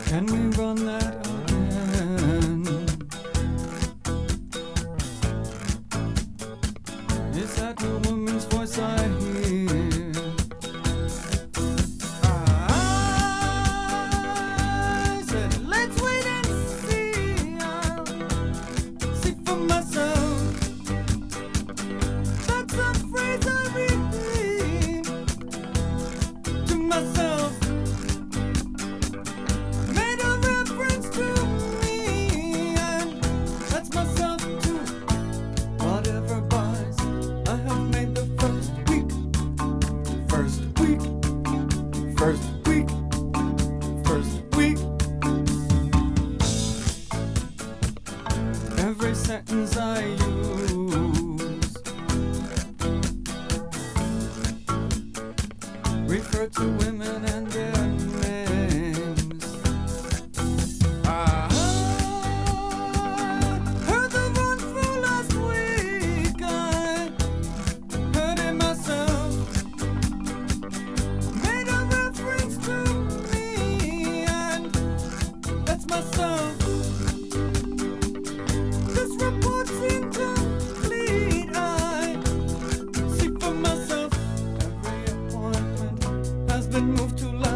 Can we run that again? Is that the woman's voice I hear? I said, let's wait and see. I'll see for myself. That's a phrase I repeat to myself. Made a reference to me, and that's myself too. Whatever buys, I have made the first week, first week, first week, first week. Every sentence I use refer to women and their names. I heard the run through last week. I heard it myself. Made a reference to me, and that's myself. This report's incomplete. I see for myself. Every appointment has been moved to